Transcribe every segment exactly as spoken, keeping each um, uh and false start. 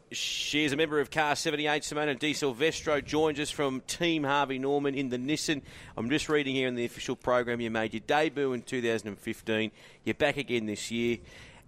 She is a member of Car seventy-eight. Simona Di Silvestro joins us from Team Harvey Norman in the Nissan. I'm just reading here in the official program, you made your debut in two thousand fifteen. You're back again this year.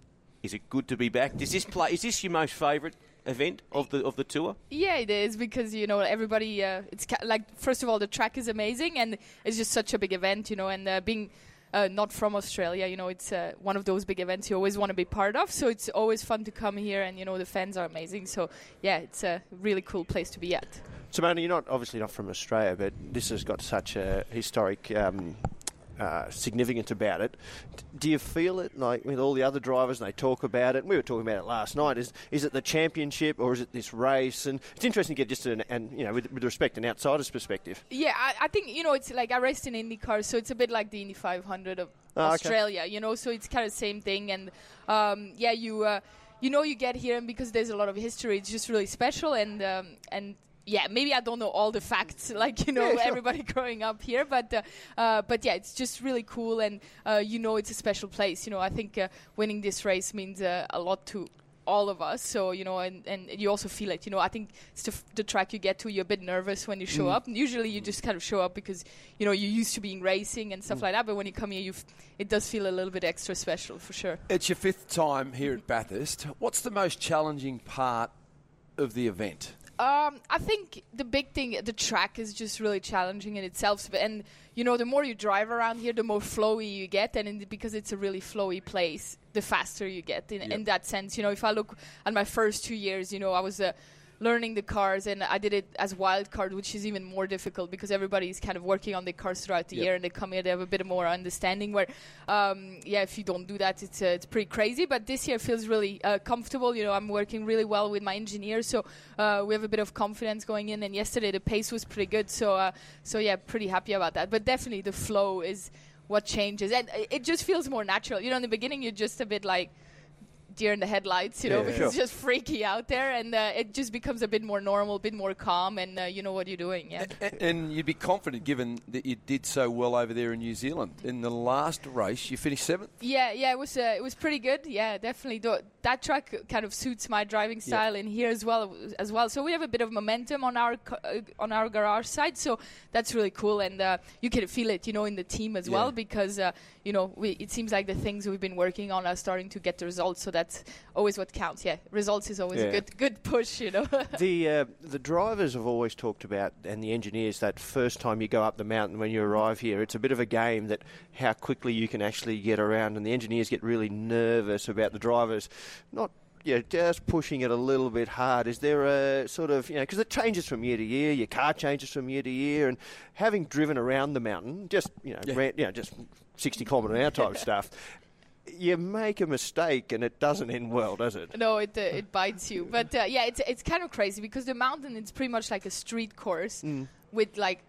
Is it good to be back? Does this play? Is this your most favourite event of the of the tour? Yeah, it is, because you know everybody. Uh, it's ca- like first of all, the track is amazing, and it's just such a big event, you know, and uh, being. Uh, not from Australia, you know, it's uh, one of those big events you always want to be part of, so it's always fun to come here, and you know the fans are amazing, so yeah, it's a really cool place to be at. Simona, you're not obviously not from Australia, but this has got such a historic um, uh, significance about it. Do you feel it, like with all the other drivers, and they talk about it, and we were talking about it last night, is is it the championship or is it this race? And it's interesting to get just an, and you know, with, with respect, an outsider's perspective. Yeah, I, I think, you know, it's like I raced in IndyCar, so it's a bit like the Indy five hundred of oh, Australia, okay. you know, so it's kind of the same thing, and um, yeah, you uh, you know, you get here, and because there's a lot of history, it's just really special, and um, and yeah, maybe I don't know all the facts, like, you know, yeah, sure. everybody growing up here, but uh, uh, but yeah, it's just really cool, and uh, you know, it's a special place. You know, I think uh, winning this race means uh, a lot to all of us. So, you know, and, and you also feel it. You know, I think it's the, f- the track you get to, you're a bit nervous when you show Mm. up. Usually you just kind of show up because, you know, you're used to being racing and stuff Mm. like that, but when you come here, you f- it does feel a little bit extra special, for sure. It's your fifth time here at Bathurst. What's the most challenging part of the event? Um, I think the big thing, the track is just really challenging in itself. And, you know, the more you drive around here, the more flowy you get. And in the, because it's a really flowy place, the faster you get in, Yep. in that sense. You know, if I look at my first two years, you know, I was uh, learning the cars, and I did it as wild card, which is even more difficult because everybody's kind of working on the cars throughout the Yep. year, and they come here, they have a bit more understanding where, um, yeah, if you don't do that, it's uh, it's pretty crazy. But this year feels really uh, comfortable. You know, I'm working really well with my engineer, so uh, we have a bit of confidence going in, and yesterday the pace was pretty good, so uh, so yeah, pretty happy about that. But definitely the flow is what changes, and it just feels more natural. You know, in the beginning you're just a bit like deer in the headlights, you know, Yeah, because sure. it's just freaky out there, and uh, it just becomes a bit more normal, a bit more calm, and uh, you know what you're doing. Yeah. And, and you'd be confident given that you did so well over there in New Zealand. In the last race, you finished seventh? Yeah, yeah, it was uh, it was pretty good. Yeah, definitely. Th- that track kind of suits my driving style in here as well as well. So we have a bit of momentum on our co- uh, on our garage side. So that's really cool, and uh, you can feel it, you know, in the team as Yeah. well, because uh, you know we, it seems like the things we've been working on are starting to get the results. So that's always what counts. Yeah, results is always Yeah. a good good push, you know. The uh, the drivers have always talked about, and the engineers, that first time you go up the mountain when you arrive here, it's a bit of a game that how quickly you can actually get around, and the engineers get really nervous about the drivers not yeah, just pushing it a little bit hard. Is there a sort of, you know, because it changes from year to year, your car changes from year to year, and having driven around the mountain, just, you know, Yeah. ran, you know just sixty kilometre an hour type stuff, you make a mistake and it doesn't end well, does it? No, it uh, it bites you. But uh, yeah, it's it's kind of crazy because the mountain, it's pretty much like a street course Mm. with like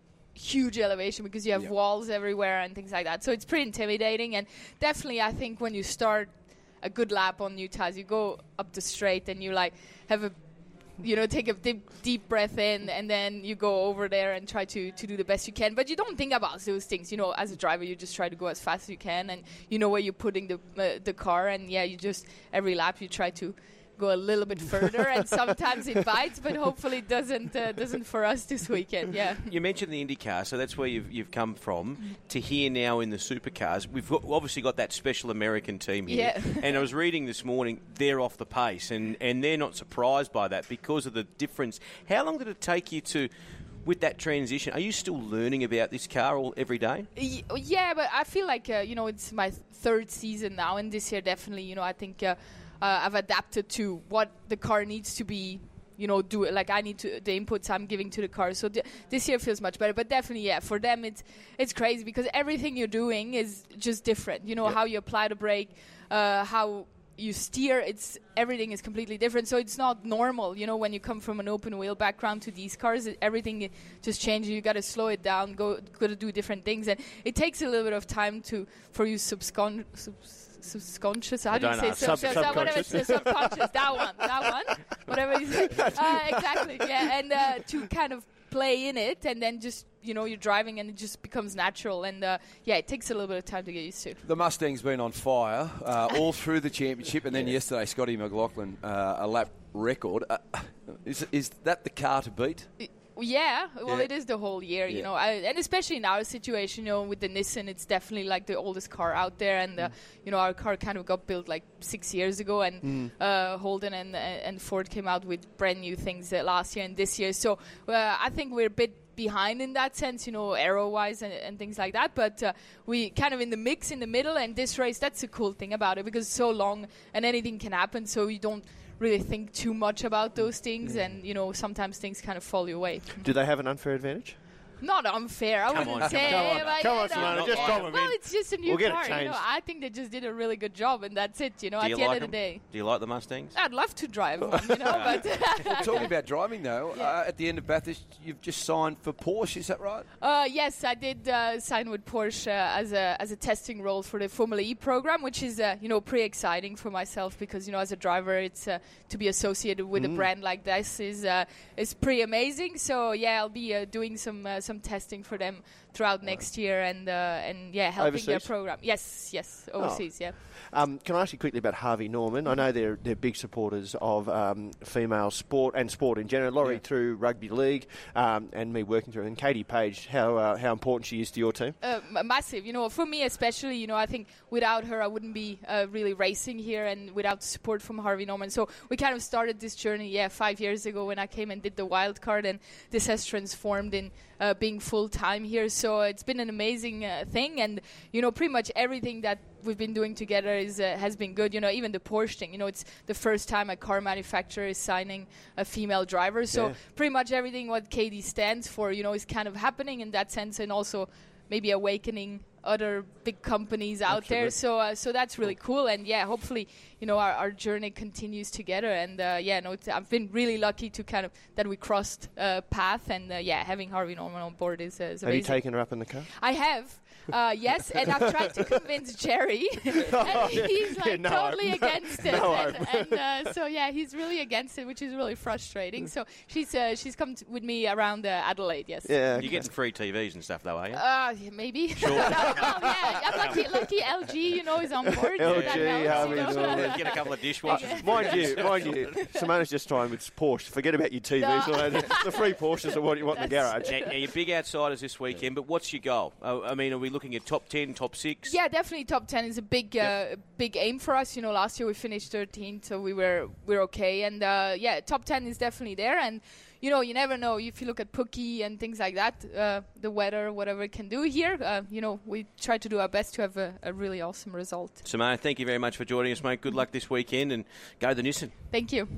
huge elevation because you have Yeah. walls everywhere and things like that. So it's pretty intimidating, and definitely I think when you start a good lap on new tires, you go up the straight and you like have a you know, take a deep, deep breath in, and then you go over there and try to, to do the best you can. But you don't think about those things. You know, as a driver, you just try to go as fast as you can, and you know where you're putting the uh, the car. And yeah, you just every lap you try to go a little bit further, and sometimes it bites, but hopefully it doesn't uh, doesn't for us this weekend. Yeah. You mentioned the IndyCar, so that's where you've you've come from to here now in the supercars. We've got, obviously got that special American team here, Yeah. and I was reading this morning they're off the pace, and, and they're not surprised by that because of the difference. How long did it take you to? With that transition, are you still learning about this car all every day? Y- Yeah, but I feel like, uh, you know, it's my third season now, and this year definitely, you know, I think uh, uh, I've adapted to what the car needs to be, you know, do it. Like I need to, the inputs I'm giving to the car. So th- this year feels much better, but definitely, yeah, for them it's it's crazy because everything you're doing is just different. You know, Yep. how you apply the brake, uh, how you steer, it's everything is completely different, so it's not normal, you know, when you come from an open wheel background to these cars, it, everything just changes. You got to slow it down, go got to do different things, and it takes a little bit of time to for you subcon sub, subconscious how I do you don't say know. sub, Sub- sub, sub, whatever, subconscious. subconscious that one that one whatever you say uh, exactly, yeah, and uh, to kind of play in it, and then just, you know, you're driving and it just becomes natural, and uh, yeah, it takes a little bit of time to get used to. The Mustang's been on fire uh, all through the championship, and then yesterday Scotty McLaughlin uh, a lap record. Uh, is is that the car to beat? Yeah, well, Yeah. it is the whole year, you Yeah. know, I, and especially in our situation, you know, with the Nissan, it's definitely like the oldest car out there, and uh, you know, our car kind of got built like six years ago, and Mm. uh, Holden and and Ford came out with brand new things uh, last year and this year, so uh, I think we're a bit behind in that sense, you know, aero-wise and, and things like that, but uh, we kind of in the mix in the middle, and this race, that's the cool thing about it, because it's so long and anything can happen, so you don't really think too much about those things, and you know, sometimes things kind of fall your way. Do they have an unfair advantage? Not unfair, I Come wouldn't on, say. come on. but, Come you on, know, Simona, just yeah. compliment. Well, it's just a new We'll get it car. You know, changed. I think they just did a really good job, and that's it. You know, Do at you the like end of the them? day, Do you like the Mustangs? I'd love to drive one. You know, but Well, talking about driving, though, Yeah. uh, at the end of Bathurst, you've just signed for Porsche, is that right? Uh, yes, I did uh, sign with Porsche uh, as a as a testing role for the Formula E program, which is uh, you know, pretty exciting for myself, because you know, as a driver, it's uh, to be associated with Mm. a brand like this is uh, is pretty amazing. So yeah, I'll be uh, doing some uh, some testing for them throughout next year, and uh, and yeah, helping their Overseas? program. Yes, yes, overseas. Yeah. Um, can I ask you quickly about Harvey Norman? I know they're they're big supporters of um, female sport and sport in general. Laurie Yeah. through rugby league, um, and me working through, and Katie Page, how uh, how important she is to your team. Uh, m- massive, you know, for me especially, you know, I think without her I wouldn't be uh, really racing here, and without support from Harvey Norman. So we kind of started this journey, yeah, five years ago when I came and did the wild card, and this has transformed in uh, being full time here. So it's been an amazing uh, thing, and you know, pretty much everything that we've been doing together is uh, has been good. You know, even the Porsche thing. You know, it's the first time a car manufacturer is signing a female driver. So Yeah. pretty much everything what Katie stands for, you know, is kind of happening in that sense, and also maybe awakening other big companies out there. So uh, so that's really cool. And yeah, hopefully, you know, our, our journey continues together. And uh, yeah, no, it's, I've been really lucky to kind of that we crossed uh, path. And uh, yeah, having Harvey Norman on board is, uh, is Have amazing. you taken her up in the car? I have. Uh, yes, and I've tried to convince Jerry, and he's like Yeah, no, totally no, against it. no, and and uh, so yeah, he's really against it, which is really frustrating. So she's uh, she's come t- with me around uh, Adelaide. Yes. Yeah. You're getting free T Vs and stuff, though, are you? Uh, yeah, maybe. Sure. well, yeah, I'm lucky, lucky L G, you know, is on board. L so G, that helps, Harvey you know. Norman. Get a couple of dishwashers. Mind you, mind you, Simona's just trying with Porsche. Forget about your T Vs. No. although the, the free Porsches are what you want in the garage. Now, now, you're big outsiders this weekend, but what's your goal? Uh, I mean, are we looking at top ten, top six? Yeah, definitely top ten is a big, uh, big aim for us. You know, last year we finished thirteenth, so we were we're okay. And uh, yeah, top ten is definitely there. And you know, you never know if you look at Pookie and things like that. Uh, the weather, whatever it can do here. Uh, you know, we try to do our best to have a, a really awesome result. Simona, thank you very much for joining us, mate. Good luck this weekend, and go the Nissan. Thank you.